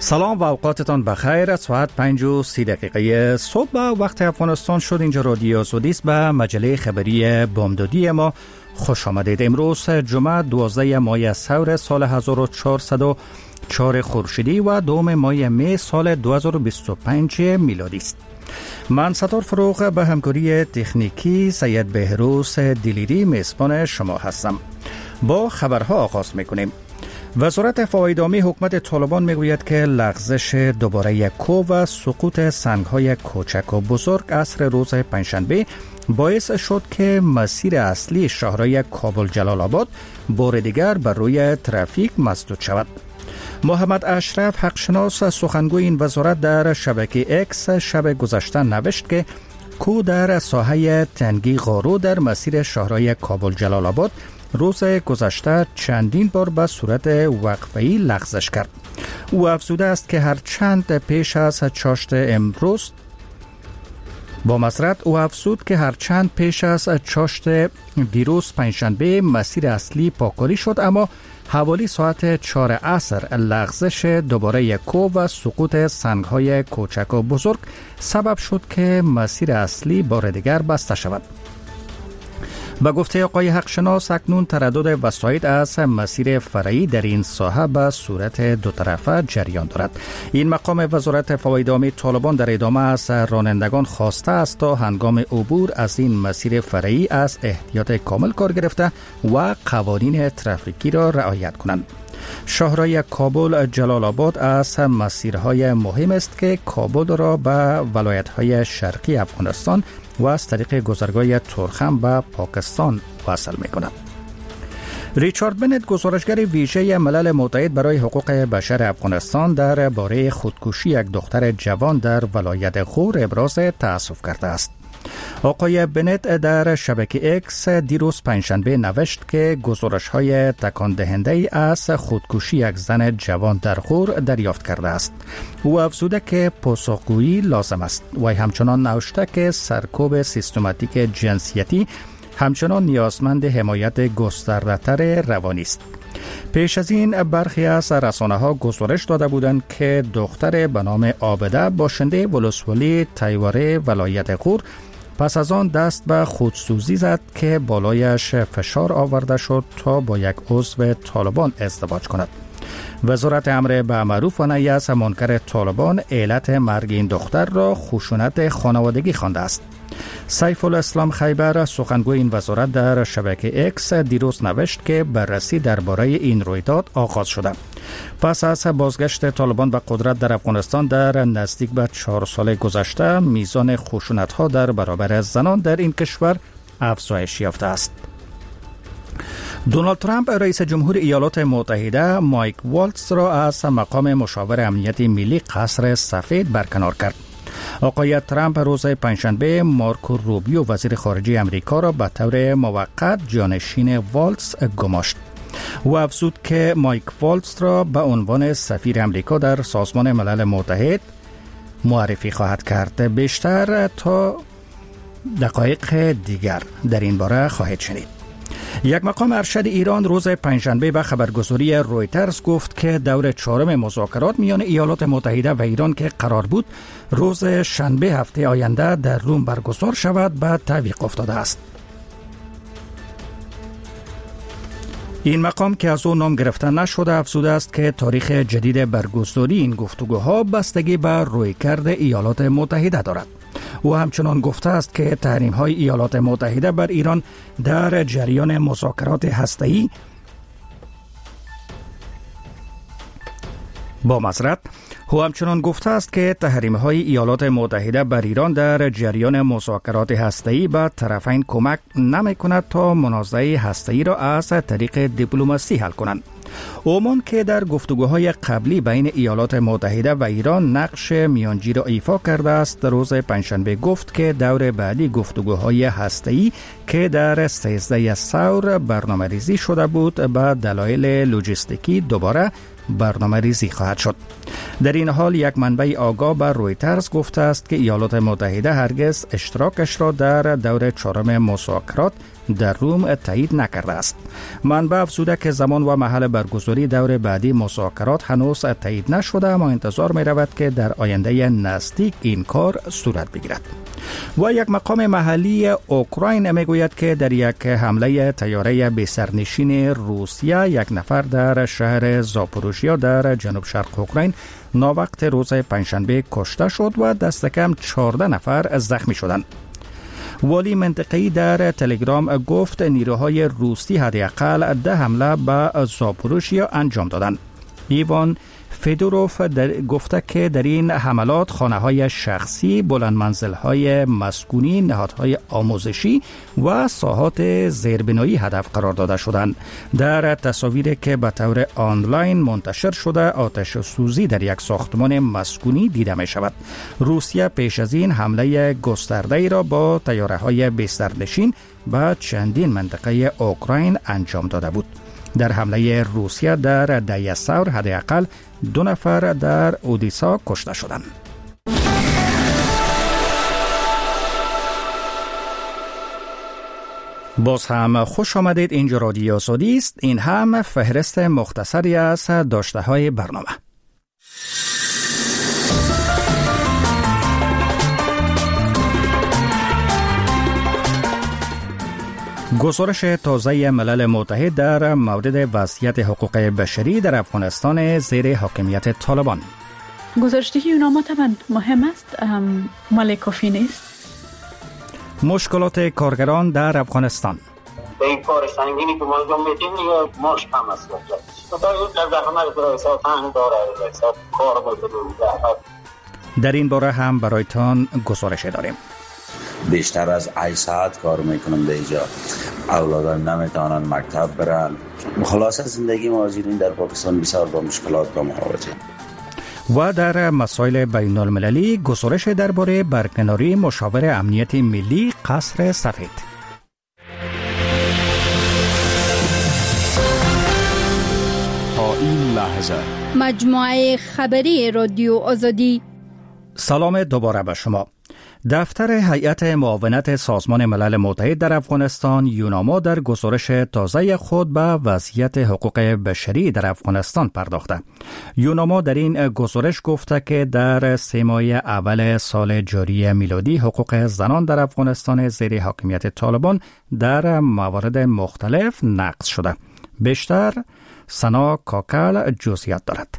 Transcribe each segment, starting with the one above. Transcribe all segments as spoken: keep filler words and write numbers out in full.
سلام و اوقاتتان بخیر. ساعت پنج و سی دقیقه صبح به وقت افغانستان شد. اینجا رادیو زودیست به مجله خبری بامدادی ما خوش آمدید. امروز جمعه دوازده ماه سور سال هزار و چهارصد و چهار خورشیدی و دوم ماه می سال دو هزار و بیست و پنج میلادی است. من ستار فروغ به همکاری تکنیکی سید بهروز دلیری میزبان شما هستم. با خبرها آغاز میکنیم. وزارت فواید عامی حکومت طالبان میگوید که لغزش دوباره کو و سقوط سنگ‌های کوچک و بزرگ عصر روز پنجشنبه باعث شد که مسیر اصلی شاهراه کابل جلال آباد بار دیگر بر روی ترافیک مسدود شود. محمد اشرف حقشناس سخنگوی این وزارت در شبکه اکس شب گذشته نوشت که کو در ساحه تنگی غارو در مسیر شاهراه کابل جلال آباد روز گذشته چندین بار به صورت وقفه‌ای لغزش کرد. او افزوده است که هر چند پیش از چاشت امروز با معذرت او افزود که هر چند پیش از چاشت دیروز پنجشنبه مسیر اصلی پاکاری شد، اما حوالی ساعت چهار عصر لغزش دوباره کو و سقوط سنگ‌های کوچک و بزرگ سبب شد که مسیر اصلی بار دیگر بسته شود. به گفته آقای حقشناس اکنون تردد وسایط از مسیر فرعی در این ساحه به صورت دو طرفه جریان دارد. این مقام وزارت فواید عامی طالبان در ادامه از رانندگان خواسته است تا هنگام عبور از این مسیر فرعی از احتیاط کامل کار گرفته و قوانین ترافیکی را رعایت کنند. شاهراه کابل جلال آباد از مسیرهای مهم است که کابل را به ولایت‌های شرقی افغانستان و از طریق گذرگاه تورخم به پاکستان وصل می‌کند. ریچارد بنت، گزارشگر ویژه ملل متحد برای حقوق بشر افغانستان، در باره خودکشی یک دختر جوان در ولایت غور ابراز تأسف کرده است. آقای بنت در شبکه اکس دیروز پنجشنبه نوشت که گزارش‌های تکان دهنده از خودکشی یک زن جوان در غور دریافت کرده است. او افزوده که پاسخگویی لازم است. و همچنان نوشته که سرکوب سیستماتیک جنسیتی همچنان نیازمند حمایت گسترده‌تر روانی است. پیش از این برخی از رسانه‌ها گزارش داده بودند که دختر به نام عابده باشنده ولسوالی تیوره ولایت غور پس از آن دست به خودسوزی زد که بالایش فشار آورده شد تا با یک عضو طالبان ازدواج کند. وزارت امر به معروف و نهی از منکر طالبان علت مرگ این دختر را خشونت خانوادگی خوانده است. سیف الاسلام خیبر، سخنگوی این وزارت، در شبکه اکس دیروز نوشت که بررسی درباره این رویداد آغاز شده. پس از بازگشت طالبان به قدرت در افغانستان در نزدیک به چهار سال گذشته، میزان خشونت‌ها در برابر زنان در این کشور افزایش یافته است. دونالد ترامپ، رئیس جمهور ایالات متحده، مایک والتز را از مقام مشاور امنیت ملی قصر سفید برکنار کرد. آقای ترامپ روز پنجشنبه مارکو روبیو، وزیر خارجه امریکا، را به طور موقت جانشین والتز گماشت. و افزود که مایک والتز را به عنوان سفیر امریکا در سازمان ملل متحد معرفی خواهد کرد. بیشتر تا دقایق دیگر در این باره خواهید شنید. یک مقام ارشد ایران روز پنجشنبه به خبرگزاری رویترز گفت که دور چهارم مذاکرات میان ایالات متحده و ایران که قرار بود روز شنبه هفته آینده در روم برگزار شود به تعویق افتاده است. این مقام که از او نام گرفته نشده افزوده است که تاریخ جدید برگزاری این گفتگوها بستگی به رویکرد ایالات متحده دارد. او همچنان گفته است که تحریم‌های ایالات متحده بر ایران در جریان مذاکرات هسته‌ای با معذرت او همچنان گفته است که تحریم‌های ایالات متحده بر ایران در جریان مذاکرات هسته‌ای به طرفین کمک نمی‌کند تا منازعه هسته‌ای را از طریق دیپلماسی حل کنند. عمان که در گفتگوهای قبلی بین ایالات متحده و ایران نقش میانجی را ایفا کرده است، روز پنجشنبه گفت که دور بعدی گفتگوهای هسته‌ای که در سیزده ثور برنامه ریزی شده بود به دلایل لوجستیکی دوباره برنامه ریزی خواهد شد. در این حال یک منبع آگاه به رویترز گفته است که ایالات متحده هرگز اشتراکش را در دور چهارم مذاکرات در روم تایید نکرده است. منبع افزوده که زمان و محل برگزاری دور بعدی مذاکرات هنوز تایید نشده، اما انتظار می رود که در آینده نزدیک این کار صورت بگیرد. و یک مقام محلی اوکراین می گوید که در یک حمله طیاره بی سرنشین روسیه یک نفر در شهر زاپوروژیا در جنوب شرق اوکراین ناوقت روز پنجشنبه کشته شد و دست کم چهارده نفر زخمی شدند. والی منطقه‌ای در تلگرام گفت نیروهای روسی حداقل ده حمله به زاپوروژیا انجام دادند. ایوان فدوروف گفته که در این حملات خانه‌های شخصی، بلندمنزل‌های مسکونی، نهادهای آموزشی و ساحات زیربنایی هدف قرار داده شدند. در تصاویری که به طور آنلاین منتشر شده، آتش سوزی در یک ساختمان مسکونی دیده می شود. روسیه پیش از این حمله گسترده‌ای را با طیاره‌های بی سرنشین به چندین منطقه اوکراین انجام داده بود. در حمله روسیه در دیاسور حداقل دو نفر در اودیسا کشته شدند. باز هم خوش آمدید. اینجا رادیو آزادی است. این هم فهرست مختصری از داشته های برنامه. گزارش تازه ملل متحد در مورد وضعیت حقوق بشری در افغانستان زیر حاکمیت طالبان. گزارش‌دهی یوناما طبعا مهم است، ولی کافی نیست. مشکلات کارگران در افغانستان. به این کار سنگینی که ما انجام میدیم ماش کم است. در این باره هم برایتان گزارش داریم. بیشتر از هشت ساعت کار میکنم در اینجا، اولادان نمیتونن مکتب برن. خلاصه زندگی مهاجرین در پاکستان بسیار با مشکلات مواجه. و در مسائل بین المللی گزارش درباره برکناری مشاور امنیت ملی قصر سفید. تا این لحظه مجموعه خبری رادیو آزادی. سلام دوباره به شما. دفتر هیئت معاونت سازمان ملل متحد در افغانستان یوناما در گزارش تازه خود به وضعیت حقوق بشری در افغانستان پرداخته. یوناما در این گزارش گفته که در سه ماه اول سال جاری میلادی حقوق زنان در افغانستان زیر حاکمیت طالبان در موارد مختلف نقض شده. بیشتر سنا کاکل جزئیات دارد.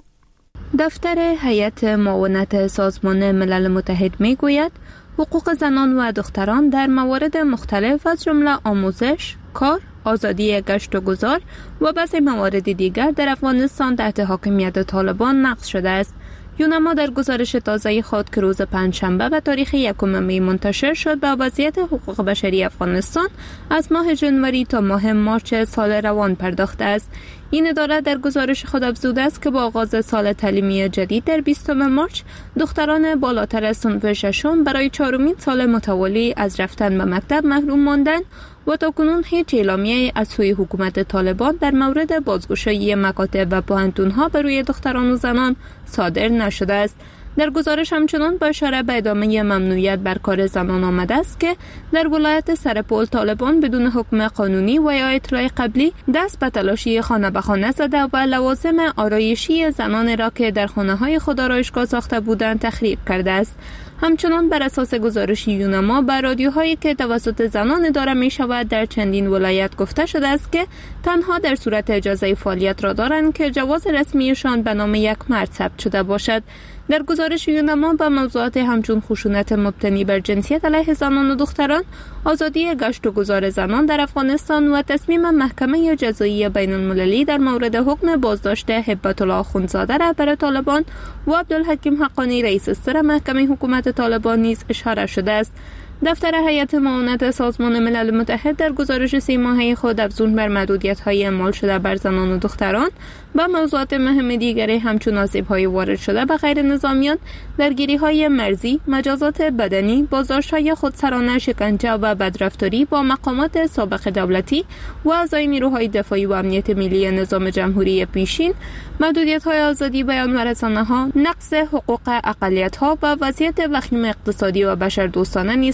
دفتر هیئت معاونت سازمان ملل متحد می گوید حقوق زنان و دختران در موارد مختلف از جمله آموزش، کار، آزادی گشت و گذار و بعضی موارد دیگر در افغانستان تحت حاکمیت طالبان نقض شده است. یوناما در گزارش تازه خود که روز پنجشنبه به تاریخ یکم می منتشر شد به وضعیت حقوق بشری افغانستان از ماه ژانویه تا ماه مارچ سال روان پرداخته است. این اداره در گزارش خود افزوده است که با آغاز سال تعلیمی جدید در بیستم مارچ دختران بالاتر از صنف ششم برای چهارمین سال متوالی از رفتن به مکتب محروم ماندند و تاکنون هیچ اعلامیه از سوی حکومت طالبان در مورد بازگشایی مکاتب و پوهنتون‌ها بر روی دختران و زنان صادر نشده است. در گزارش همچنان با اشاره به ادامه ممنوعیت بر کار زنان آمده است که در ولایت سرپل طالبان بدون حکم قانونی و یا اطلاع قبلی دست به تلاشی خانه به خانه زده و لوازم آرایشی زنان را که در خانه‌های خود آرایشگاه ساخته بودند تخریب کرده است. همچنان بر اساس گزارش یوناما بر رادیوهایی که توسط زنان اداره می شود در چندین ولایت گفته شده است که تنها در صورت اجازه فعالیت را دارند که جواز رسمیشان به نام یک مرد ثبت شده باشد. در گزارش یوناما با موضوعات همچون خشونت مبتنی بر جنسیت علیه زنان و دختران، آزادی گشت و گذار زنان در افغانستان و تصمیم محکمه جزایی بین المللی در مورد حکم بازداشت هبت الله اخوندزاده رهبر طالبان و عبدالحکیم حقانی رئیس سر محکمه حکومت طالبان نیز اشاره شده است. دفتر هیئت معاونت سازمان ملل متحد در گزارش سه ماهه خود افزون بر محدودیت‌های اعمال شده بر زنان و دختران با موضوعات مهم دیگری همچون آسیب‌های وارد شده به غیر نظامیان، درگیری‌های مرزی، مجازات بدنی، بازداشت‌های خودسرانه، شکنجه و بدرفتاری با مقامات سابق دولتی و اعضای نیروهای دفاعی و امنیت ملی نظام جمهوری پیشین، محدودیت‌های آزادی بیان و رسانه‌ها، نقض حقوق اقلیت‌ها و وضعیت وخیم اقتصادی و بشردوستانه نیز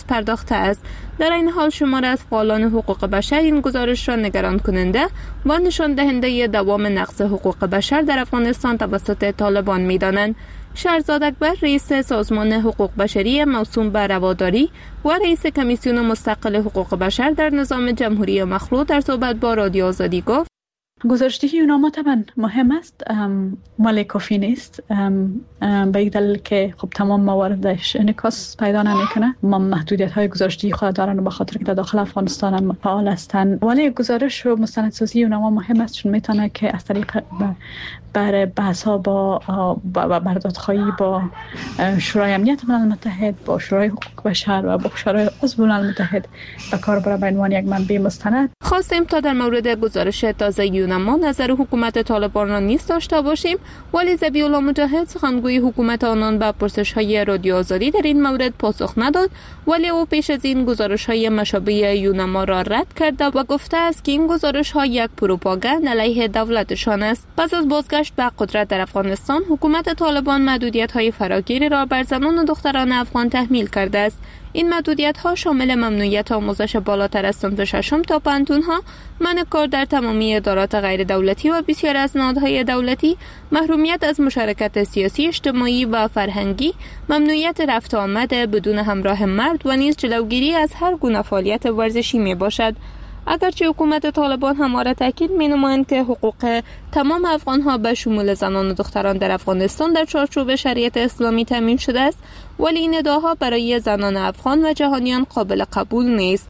پرداخته است. در این حال شمار از فعالان حقوق بشر این گزارش را نگران کننده و نشان دهنده دوام نقض حقوق بشر در افغانستان توسط طالبان می‌دانند. شهرزاد اکبر رئیس سازمان حقوق بشری موسوم به رواداری و رئیس کمیسیون مستقل حقوق بشر در نظام جمهوری مخلوع در صحبت با رادیو آزادی گفت: گزارشدهی اونها طبعا مهم است ولی کافی نیست، به یک دلیل که خب تمام مواردش انعکاس پیدا نمیکنه. ما محدودیت های گزارشدهی خود دارن به خاطر که در داخل افغانستان هم فعال هستند، ولی گزارش و مستندسازی اونها مهم است چون میتونه که از طریق بر بحث ها با بردادخواهی با شورای امنیت ملل متحد، با شورای حقوق بشر و با شورای عضو ملل متحد به کار بره به عنوان یک منبع مستند. خواستیم تا در مورد گزارش تازه یونما نظر حکومت طالبان را نیز داشته باشیم، ولی ذبیح الله مجاهد سخنگوی حکومت آنان به پرسش‌های رادیو آزادی در این مورد پاسخ نداد، ولی او پیش از این گزارش‌های مشابه یونما را رد کرده و گفته است که این گزارش‌ها یک پروپاگاند علیه دولتشان است. پس از بازگشت به قدرت در افغانستان، حکومت طالبان محدودیت‌های فراگیری را بر زنان و دختران افغان تحمیل کرده است. این محدودیت‌ها شامل ممنوعیت آموزش بالاتر از صنف ششم تا پانتون‌ها، منع کار در تمامی ادارات غیر دولتی و بسیار از نهادهای دولتی، محرومیت از مشارکت سیاسی، اجتماعی و فرهنگی، ممنوعیت رفت و آمد بدون همراه مرد و نیز جلوگیری از هر گونه فعالیت ورزشی میباشد. اگرچه حکومت طالبان همواره تاکید می‌نمایند که حقوق تمام افغان‌ها به شمول زنان و دختران در افغانستان در چارچوب شریعت اسلامی تامین شده است، ولی این ادعاها برای زنان افغان و جهانیان قابل قبول نیست.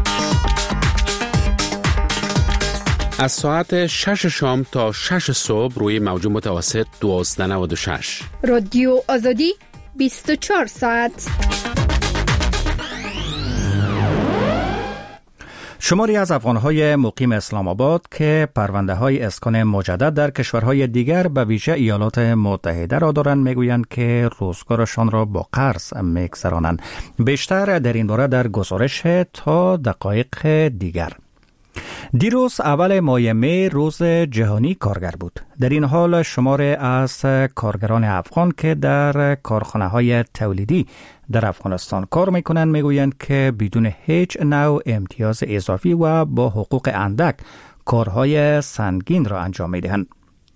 از ساعت شش شام تا شش صبح روی موج متوسط دوازده نود و شش رادیو آزادی بیست و چهار ساعت. شماری از افغان‌های مقیم اسلام آباد که پرونده‌های اسکان مجدد در کشورهای دیگر به ویژه ایالات متحده را دارند میگویند که روزگارشان را با قرض میگذرانند. بیشتر در این باره در گزارش تا دقایق دیگر. دیروز اول ماه می روز جهانی کارگر بود. در این حال شماری از کارگران افغان که در کارخانه‌های تولیدی در افغانستان کار میکنند میگویند که بدون هیچ نوع امتیاز اضافی و با حقوق اندک کارهای سنگین را انجام میدهند.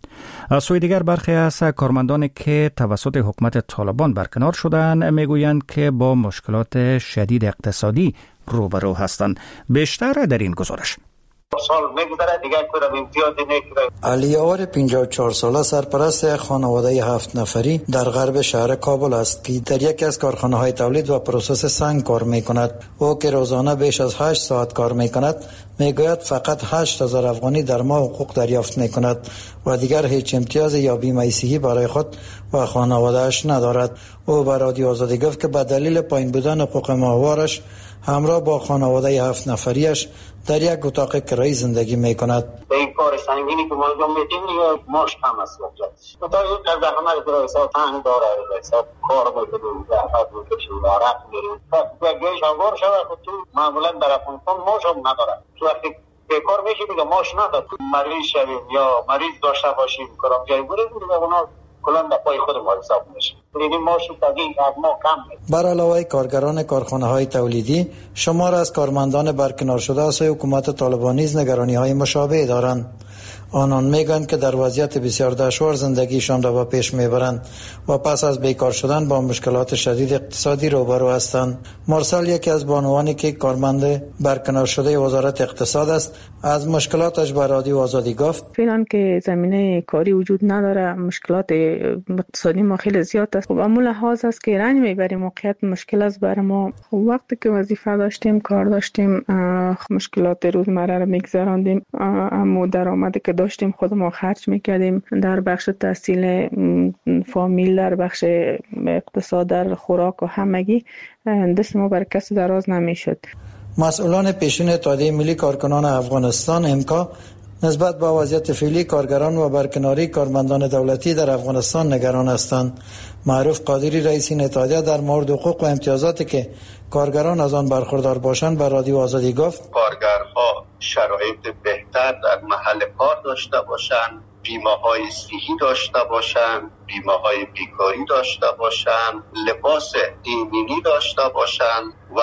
از سوی دیگر برخی از کارمندان که توسط حکومت طالبان برکنار شدند میگویند که با مشکلات شدید اقتصادی روبرو هستند. بیشتر در این گزارش. سال میگذره دیگه کارم امتیازی نگیره. علی‌آور پنجاه و چهار ساله سرپرست خانواده هفت نفری در غرب شهر کابل است که در یکی از کارخانه‌های تولید و پروسس سنگ کار می‌کند. او که روزانه بیش از هشت ساعت کار می‌کند میگوید فقط هشت هزار افغانی در ماه حقوق دریافت می‌کند و دیگر هیچ امتیاز یا بیمه صحی برای خود و خانواده‌اش ندارد. او به رادیو آزادی گفت که به دلیل پایین بودن حقوق ماهوارش همراه با خانواده هفت نفریش در یک اتاق کرایی زندگی میکند. این کار سنگینی که ما انجام میدیم ماش کم است وقت. تو یک از زحمت در حساب تنگ داره، حساب کار میکنیم، زحمت میکشیم، رفت میریم. تا گیش انگار شود تو معمولا در افغانستان ماش هم نداره. تو وقتی بیکار میشی دیگه ماش نداره. مریض شویم یا مریض داشته باشیم کارم جای بریم دیگه اونا کلان در پای خود ما حساب میشه. یعنی ماش تاگین از ما کم میشه. بر علاوه کارگران کارخانه‌های تولیدی، شمار از کارمندان برکنار شده از حکومت طالبان نیز نگرانی‌های مشابه دارند. آنان میگویند که در وضعیت بسیار دشوار زندگیشان را به پیش میبرند و پس از بیکار شدن با مشکلات شدید اقتصادی روبرو هستند. مرسل یکی از بانوانی که کارمند برکنار شده وزارت اقتصاد است از مشکلاتش به رادیو آزادی گفت: فعلا که زمینه کاری وجود نداره، مشکلات اقتصادی ما خیلی زیاد است. خب امول لحاظ است که رنج میبریم، موقعیت مشکل است برای ما. خب وقتی که وظیفه داشتیم، کار داشتیم، مشکلات روزمره رو میگذراندیم، اما درآمدی که داشتیم خود ما خرج میکردیم در بخش تحصیل فامیل، در بخش اقتصاد، در خوراک و همگی دست ما بر کسی دراز نمیشد. مسئولان پیشین اتحادیه ملی کارکنان افغانستان امکا نسبت به وضعیت فعلی کارگران و برکناری کارمندان دولتی در افغانستان نگران هستند. معروف قادری رئیس این اتحادیه در مورد حقوق و امتیازاتی که کارگران از آن برخوردار باشند بر رادیو آزادی گفت: کارگرها شرایط بهتر در محل کار داشته باشند، بیمه های صحی داشته باشند، بیمه های بیکاری داشته باشند، لباس ایمنی داشته باشند و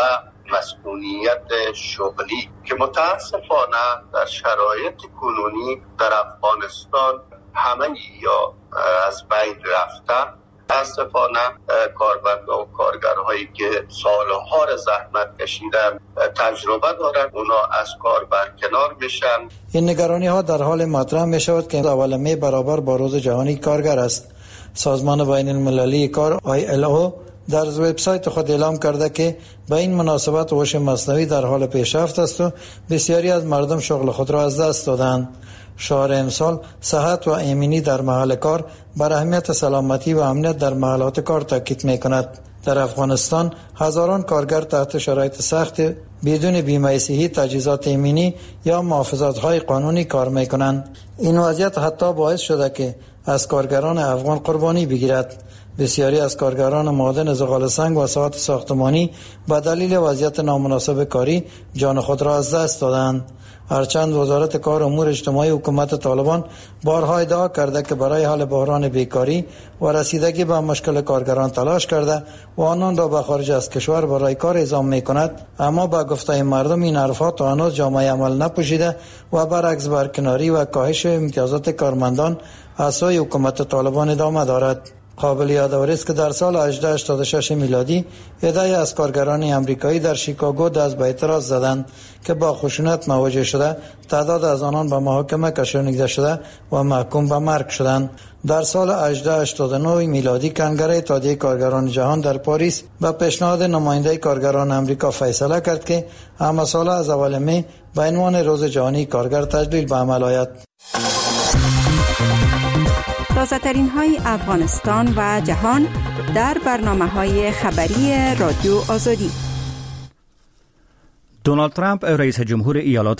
مسئولیت شغلی که متاسفانه در شرایط کنونی در افغانستان همه یا از بین رفتن. متاسفانه کارمندان و کارگرهایی که سالها را زحمت کشیدن تجربه دارن، اونا از کار برکنار میشن. این نگرانی ها در حال مطرح می شود که اول می برابر با روز جهانی کارگر است. سازمان بین المللی کار آی ال او در وبسایت خود اعلام کرده که به این مناسبت هوش مصنوعی در حال پیشرفت است و بسیاری از مردم شغل خود را از دست دادند. شعار امسال صحت و امنی در محل کار بر اهمیت سلامتی و امنیت در محلات کار تاکید می کند. در افغانستان هزاران کارگر تحت شرایط سخت بدون بیمه صحی، تجهیزات امنی یا محافظت‌های قانونی کار می کنند. این وضعیت حتی باعث شده که از کارگران افغان قربانی بگیرد. بسیاری از کارگران معدن زغال سنگ و ساعت ساختمانی به دلیل وضعیت نامناسب کاری جان خود را از دست دادند. هرچند وزارت کار و امور اجتماعی حکومت طالبان بارها ادعا کرده که برای حل بحران بیکاری و رسیدگی به مشکل کارگران تلاش کرده و آنان را به خارج از کشور برای کار اعزام می کند، اما به گفته مردم این حرفات هنوز جامعه عمل نپوشیده و برعکس برکناری و کاهش امتیازات کارمندان از سوی حکومت طالبان ادامه دارد. قابل یادآوری است که در سال هجده هشتاد و شش میلادی عده‌ای از کارگران امریکایی در شیکاگو دست به اعتراض زدند که با خشونت مواجه شده، تعداد از آنان به محاکمه کشانیده شده و محکوم به مرگ شدند. در سال هجده هشتاد و نه میلادی کنگره اتحادیه کارگران جهان در پاریس به پیشنهاد نماینده کارگران امریکا فیصله کرد که همه ساله از اول می به عنوان روز جهانی کارگر تجلیل به عمل آید. تازه ترین های افغانستان و جهان در برنامه های خبری رادیو آزادی. دونالد ترامپ رئیس جمهور ایالات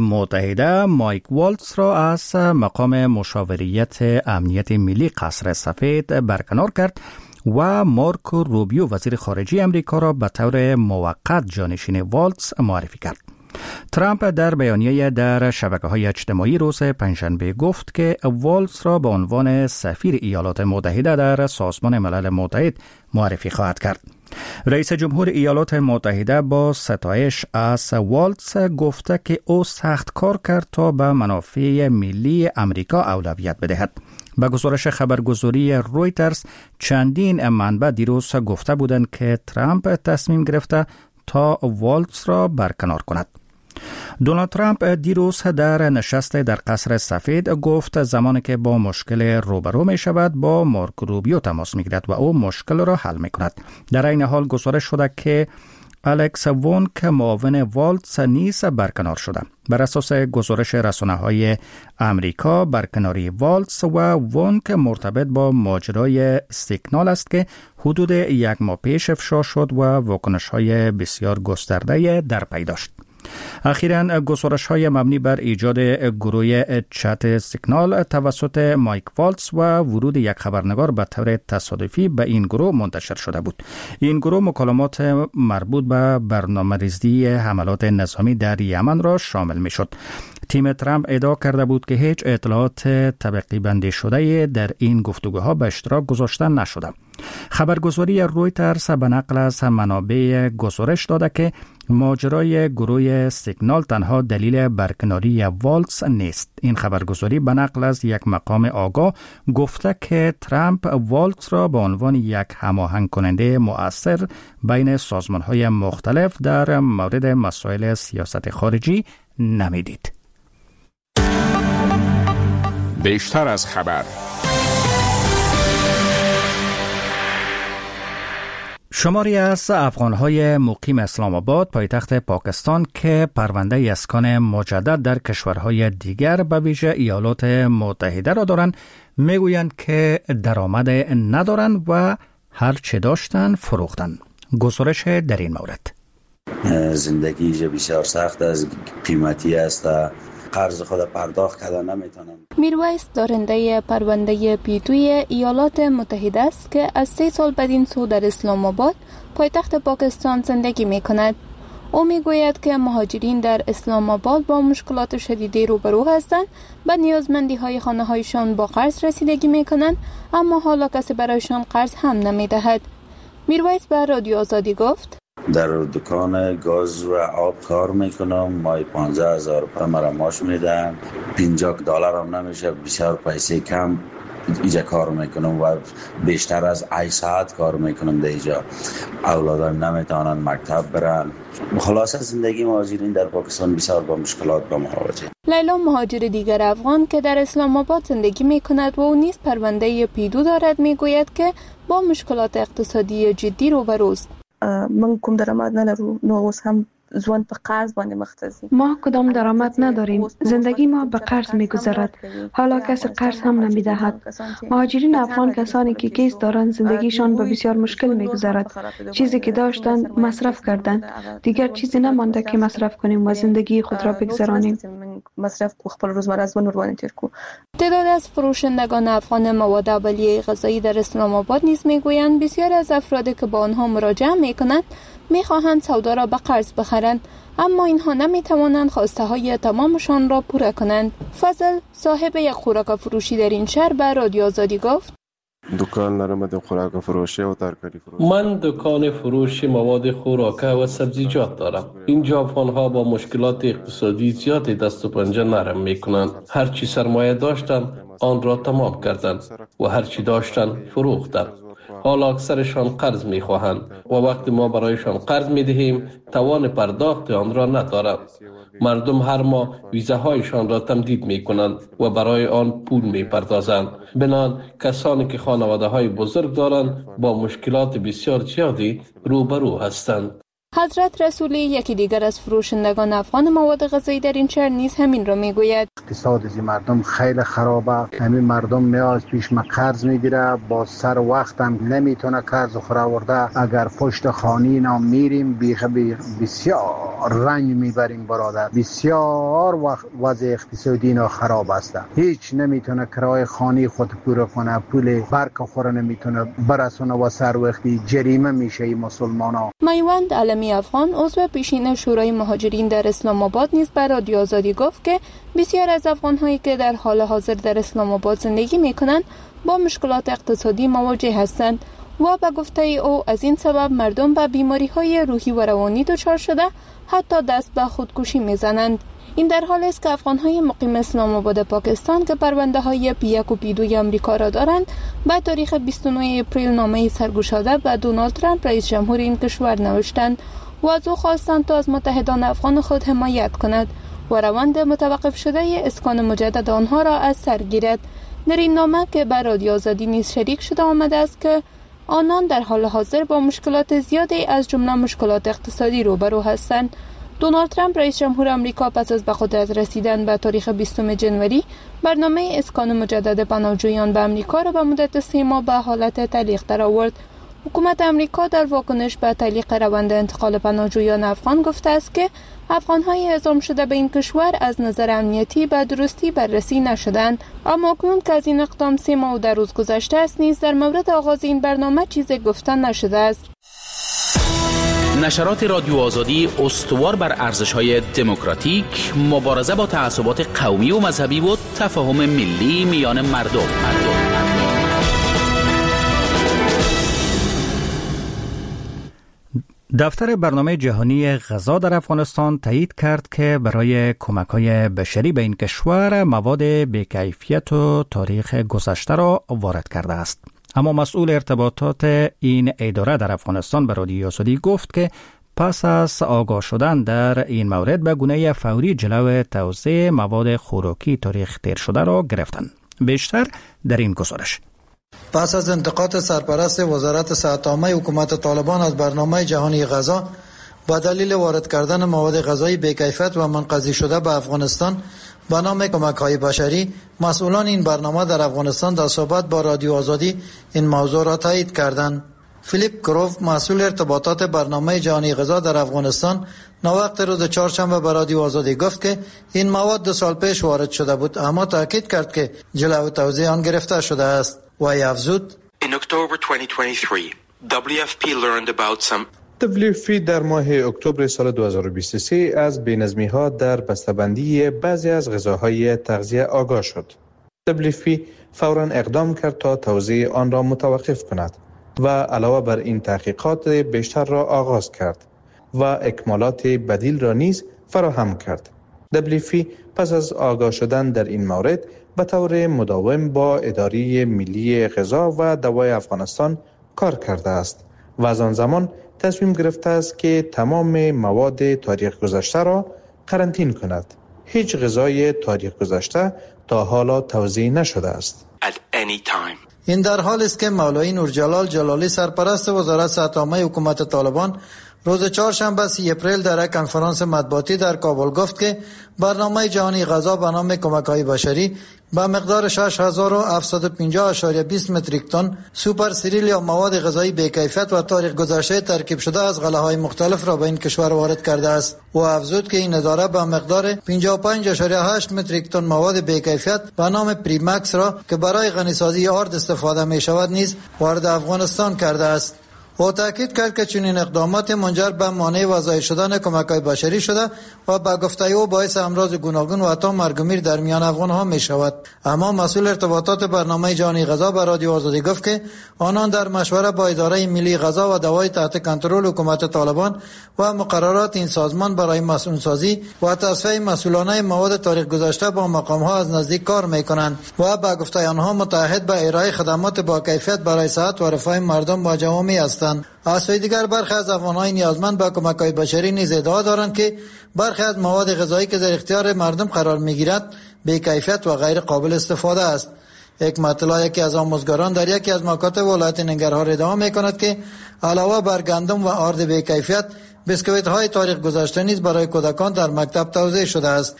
متحده مایک والتز را از مقام مشاوریت امنیت ملی قصر سفید برکنار کرد و مارکو روبیو وزیر خارجه امریکا را به طور موقت جانشین والتز معرفی کرد. ترامپ در بیانیه در شبکه‌های اجتماعی روز پنجشنبه گفت که والتز را به عنوان سفیر ایالات متحده در سازمان ملل متحد معرفی خواهد کرد. رئیس جمهور ایالات متحده با ستایش از والتز گفته که او سخت کار کرد تا به منافع ملی امریکا اولویت بدهد. به گزارش خبرگزاری رویترز چندین منبع دیروز گفته بودند که ترامپ تصمیم گرفته تا والتز را برکنار کند. دونالد ترامپ دیروز در نشست در قصر سفید گفت زمانی که با مشکل روبرو می شود با مارک روبیو تماس می گیرد و او مشکل را حل می کند. در این حال گزارش شده که الکس وونک معاون والتز نیز برکنار شده. بر اساس گزارش رسانه‌های امریکا برکناری والتز و وونک مرتبط با ماجرای سیگنال است که حدود یک ماه پیش افشا شد و واکنش‌های بسیار گسترده در پی داشت. اخیراً گزارش‌های مبنی بر ایجاد گروه چت سیگنال توسط مایک والتز و ورود یک خبرنگار به طور تصادفی به این گروه منتشر شده بود. این گروه مکالمات مربوط به برنامه‌ریزی حملات نظامی در یمن را شامل می‌شد. تیم ترامپ ادعا کرده بود که هیچ اطلاعات طبقی بندی شده در این گفتگوها به اشتراک گذاشته نشده. خبرگزاری رویترز به نقل از منابع گزارش داده که ماجرای گروه سیگنال تنها دلیل برکناری والتز نیست. این خبرگزاری به نقل از یک مقام آگاه گفته که ترامپ والتز را به عنوان یک هماهنگ کننده مؤثر بین سازمان‌های مختلف در مورد مسائل سیاست خارجی نمیدید. بیشتر از خبر. شماری از افغان‌های مقیم اسلام آباد پایتخت پاکستان که پرونده اسکان مجدد در کشورهای دیگر به ویژه ایالات متحده را دارند میگویند که درآمد ندارند و هر چه داشتن فروختن. گزارش در این مورد. زندگی بسیار سخت است، قیمتی است، قرض خود پرداخت کردن نمیتونم. میرویس دارنده پرونده پیتوی ایالات متحده است که از سه سال بدین سو در اسلام آباد پایتخت پاکستان زندگی می کند. او می گوید که مهاجرین در اسلام آباد با مشکلات شدیدی روبرو هستند و نیازمندی های خانه هایشان با قرض رسیدگی می کنند، اما حالا کسی برایشان قرض هم نمی دهد. میرویس به رادیو آزادی گفت: در دکان گاز و آب کار میکنم. مای پانزده هزار روپیه مرا معاش میدن. پنجاه دلار هم نمیشه، بسیار پیسه کم اینجا کار میکنم و بیشتر از ای ساعت کار میکنم در اینجا. اولادان نمیتونن مکتب برن. خلاصه زندگی مهاجرین در پاکستان بسیار با مشکلات با مواجه. لیلا مهاجر دیگر افغان که در اسلام آباد زندگی میکند و او نیز پرونده پیدو دارد میگوید که با مشکلات اقتصادی جدی روبروست. من کوم درآمد ندارم، نو اوس هم ژوند په قرض باندې مختصی. ما کدام درآمد نداریم. زندگی ما به قرض میگذرد. حالا کسی قرض هم نمیدهد. مهاجرین افغان کسانی که کیس دارند زندگیشان به بسیار مشکل میگذرد. چیزی که داشتند مصرف کردند. دیگر چیزی نمانده که مصرف کنیم و زندگی خود را بگذرانیم. مصرف کو خپل روزمره از ون ور تیر کو. تعداد از فروشندگان افغان مواد اولیه غذایی در اسلام آباد نیز میگویند بسیار از افرادی که با آنها مراجعه میکنند میخواهند سودا را به قرض بخرند، اما اینها نمیتوانند خواسته های تمامشان را پوره کنند. فضل صاحب یک خوراک فروشی در این شهر به رادیو آزادی گفت: دکان دارم در خوراک فروشی و ترکاری فروشی. من دکان فروش مواد خوراکه و سبزیجات دارم. اینجا افغان‌ها با مشکلات اقتصادی زیادی دست و پنجه نرم میکنند. هر چی سرمایه داشتند آن را تمام کردند و هر چی داشتند فروختند. حالا اکثرشان قرض میخواهند و وقتی ما برایشان قرض میدهیم توان پرداخت آن را ندارند. مردم هر ماه ویزاهایشان را تمدید میکنند و برای آن پول میپردازند. بنان کسانی که خانواده های بزرگ دارند با مشکلات بسیار زیادی روبرو هستند. حضرت رسولی یکی دیگر از فروشندگان افغان مواد غذایی در این شهر نیز همین را میگوید: اقتصاد از مردم خیلی خرابه. همین مردم میاد پیش ما قرض میگیره، با سر وقت هم نمیتونه قرض خورورده. اگر پشت خانی نام میریم بیخ بسیار رنج میبریم برادر. بسیار وضع اقتصادی نا خراب است. هیچ نمیتونه کرایه خانی خود پوره کنه، پول برق خوره نمیتونه برسونه و سر وقتی جریمه میشه این مسلمانا. میوند علمی افغان عضو پیشین شورای مهاجرین در اسلام آباد نیز به رادیو آزادی گفت که بسیار از افغان‌هایی که در حال حاضر در اسلام آباد زندگی می‌کنند با مشکلات اقتصادی مواجه هستند و به گفته او از این سبب مردم به بیماری‌های روحی و روانی دچار شده حتی دست به خودکشی می‌زنند. این در حالی است که افغان‌های مقیم اسلام آباد پاکستان که پرونده‌های پی یک و پی دو آمریکا را دارند به تاریخ بیست و نه اپریل نامه سرگشاده به دونالد ترامپ رئیس جمهور این کشور نوشتند و از او خواستند تا از متحدان افغان خود حمایت کند و روند متوقف شده اسکان مجدد آنها را از سر گیرد. در این نامه که به رادیو آزادی نیز شریک شده آمده است که آنان در حال حاضر با مشکلات زیادی از جمله مشکلات اقتصادی روبرو هستند. دونالد ترامپ رئیس جمهور آمریکا پس از به قدرت رسیدن به تاریخ بیستم جنوری برنامه اسکان مجدد پناهجویان به آمریکا را به مدت سه ماه به حالت تعلیق درآورد. حکومت آمریکا در واکنش به تعلیق روند انتقال پناهجویان افغان گفته است که افغان‌های اعزام شده به این کشور از نظر امنیتی به درستی بررسی نشدند، اما اکنون که از این اقدام سه ماه و در روز گذشته است نیز در مورد آغاز این برنامه چیزی گفته نشده است. نشرات رادیو آزادی استوار بر ارزش‌های دموکراتیک، مبارزه با تعصبات قومی و مذهبی و تفاهم ملی میان مردم. دفتر برنامه جهانی غذا در افغانستان تایید کرد که برای کمک‌های بشری به این کشور مواد بی‌کیفیت و تاریخ گذشته را وارد کرده است. اما مسئول ارتباطات این اداره در افغانستان به رادیو آزادی گفت که پس از آگاه شدن در این مورد به گونه فوری جلو توزیع مواد خوراکی تاریخ تیر شده را گرفتند. بیشتر در این گزارش. پس از انتقاد سرپرست وزارت صحت عامه حکومت طالبان از برنامه جهانی غذا با دلیل وارد کردن مواد غذایی بی‌کیفیت و منقضی شده به افغانستان به نام کمک‌های بشری، مسئولان این برنامه در افغانستان در صحبت با رادیو آزادی این موضوع را تایید کردند. فیلیپ کروف، مسئول ارتباطات برنامه جهانی غذا در افغانستان، نوقت روز چهارشنبه به رادیو آزادی گفت که این مواد دو سال پیش وارد شده بود، اما تاکید کرد که جلو توزیع آن گرفته شده است. و افزود: In October twenty twenty-three, W F P learned about some دبلیو اف پی در ماه اکتبر سال دو هزار و بیست و سه از بی‌نظمی‌ها در بسته‌بندی بعضی از غذاهای تغذیه آگاه شد. دبلیو اف پی فوراً اقدام کرد تا توزیع آن را متوقف کند و علاوه بر این تحقیقات بیشتر را آغاز کرد. و اکمالات بدیل را نیز فراهم کرد. دبلیو پس از آگاه شدن در این مورد به طور مداوم با اداره ملی غذا و دوای افغانستان کار کرده است و از آن زمان تصمیم گرفته است که تمام مواد تاریخ گذشته را قرنطین کند. هیچ غذای تاریخ گذشته تا حالا توزیع نشده است. این در حال است که مولوی نورجلال جلالی سرپرست وزارت صحت عامه حکومت طالبان روز چهارشنبه سی اپریل در یک کنفرانس مطبوعاتی در کابل گفت که برنامه جهانی غذا به نام کمک‌های بشری با مقدار شش هزار و هفتصد و پنجاه اشاریه بیست متریک تن سوپر سیریل یا مواد غذایی بی‌کیفیت و تاریخ گذشته ترکیب شده از غله‌های مختلف را به این کشور وارد کرده است. او افزود که این اداره به مقدار پنجاه و پنج اشاریه هشت متریک تن مواد بی‌کیفیت به نام پریمکس را که برای غنیسازی آرد استفاده می شود نیز وارد افغانستان کرده است. او تاکید کرد که چنین اقدامات منجر به مانع و ضایع شدن کمک‌های بشری شده و به گفته او باعث امراض گوناگون و حتی مرگ و میر در میان افغان‌ها می شود. اما مسئول ارتباطات برنامه جهانی غذا به رادیو آزادی گفت که آنان در مشوره با اداره ملی غذا و دوای تحت کنترل حکومت طالبان و مقررات این سازمان برای مسئول سازی و تصفیه مسئولانه مواد تاریخ گذشته با مقام‌ها از نزدیک کار می‌کنند و به گفته آنها متعهد به ارائه خدمات با کیفیت برای صحت و رفاه مردم و جوامع هستند. از سوی دیگر برخی از افغان‌های نیازمند به کمک‌های بشری نیز ادعا دارند که برخی از مواد غذایی که در اختیار مردم قرار می‌گیرد بی‌کیفیت و غیر قابل استفاده است. حکمت الله یکی از آموزگاران در یکی از مکاتب ولایت ننگرهار ادعا می‌کند که علاوه بر گندم و آرد بی‌کیفیت بسکویت‌های تاریخ گذشته نیز برای کودکان در مکتب توزیع شده است.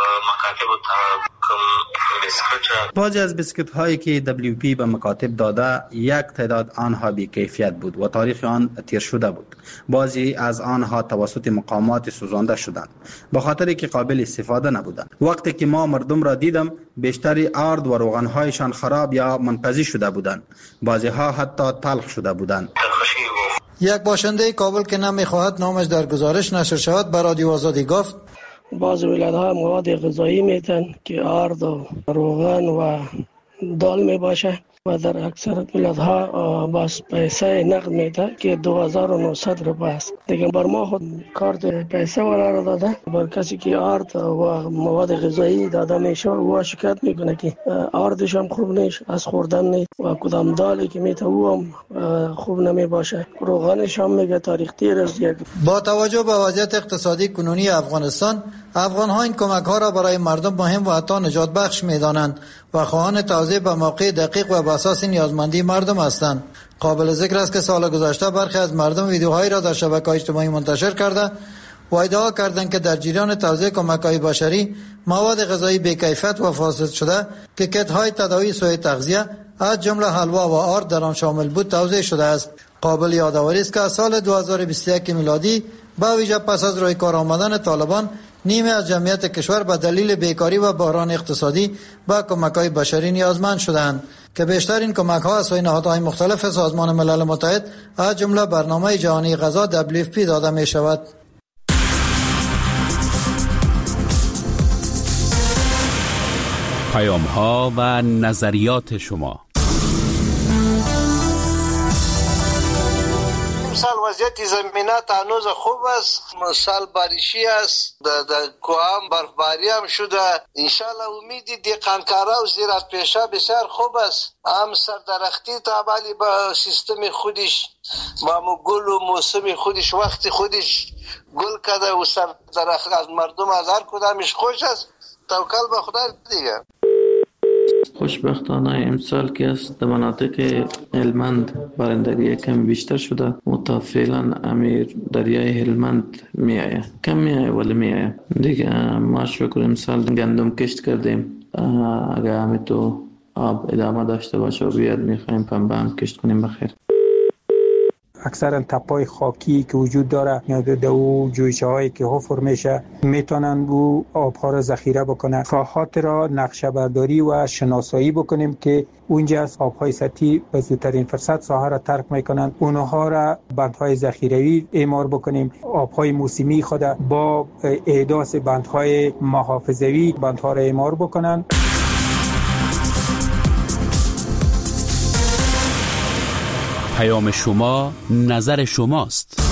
بعضی از بیسکویت هایی که دبلیو پی به مکاتب داده یک تعداد آنها بی کیفیت بود و تاریخ آن تیر شده بود. بعضی از آنها توسط مقامات سوزانده شدند به خاطر که قابل استفاده نبودند. وقتی که ما مردم را دیدم بیشتری آرد و روغن هایشان خراب یا منقضی شده بودند. بعضی ها حتی تلخ شده بودند. یک باشنده کابل که نمیخواهد نامش در گزارش نشر شود به رادیو آزادی گفت بعض ولایت‌ها مواد غذایی میتن که آرد و روغن و دال می باشه و در اکثر ولایت‌ها باز پیسه نقد میده که دو هزار و نهصد روپیه است. دیگه بر ما خود کارت پیسه قرار داده. بر کسی که آرد و مواد غذایی داده میشه و شکایت میکنه که آردش هم خوب نیست، از خوردن نیست و کدام دالی که میته او هم خوب نمی باشه. روغنش هم میگه تاریخ تیر است. با توجه به وضعیت اقتصادی کنونی افغانستان، افغان‌ها این کمک‌ها را برای مردم مهم و حتی نجات بخش می‌دانند و خواهان توزیع به موقع دقیق و به اساس نیازمندی مردم هستند. قابل ذکر است که سال گذشته برخی از مردم ویدیوهایی را در شبکه‌های اجتماعی منتشر کرده و ادعا کردند که در جریان توزیع کمک‌های بشری مواد غذایی بی‌کیفیت و فاسد شده که کیت‌های تداوی سوء تغذیه از جمله حلوا و آرد در آن شامل بود توزیع شده است. قابل یادآوری است که از سال دو هزار و بیست و یک میلادی با ویژه پس از روی کار آمدن طالبان نیمه از جمعیت کشور به دلیل بیکاری و بحران اقتصادی به کمک‌های بشری نیازمند شدند که بیشتر این کمک‌ها از سوی نهادهای مختلف سازمان ملل متحد از جمله برنامه جهانی غذا دبلیو اف پی داده می‌شود. پیام‌ها و نظریات شما. سال وضعیت زمینات هنوز خوب است، سال باریشی است، در کوام برفباری هم شده. انشالله امیدی دیقانکارا و زیرات پیشه بسیار خوب است. هم سردرختی تابعی با سیستم خودش با گل و موسم خودش وقت خودش گل کرده و سردرخت از مردم از هر کدامش خوش است. توکل به خدا دیگه. خوشبختانه امسال که است در مناطق هلمند بارندگی کم بیشتر شده و تا فعلا امیر دریای هلمند می آید کم می آید ولی می آید دیگه. ما شکر امسال گندم کشت کردیم، اگر همه تو آب ادامه داشته باشه و بیاد می خواهیم پنبه هم کشت کنیم بخیر. اکثرا تپای خاکی که وجود داره یا دو جویچه هایی که حفر میشه میتونن او آبها را ذخیره بکنن. ساحات را نقشه برداری و شناسایی بکنیم که اونجا از آبهای سطحی به زودترین فرصت ساحه را ترک میکنن، اونها را بندهای ذخیروی اعمار بکنیم. آبهای موسمی خود با احداث بندهای محافظوی بندها را اعمار بکنن. پیام شما نظر شماست.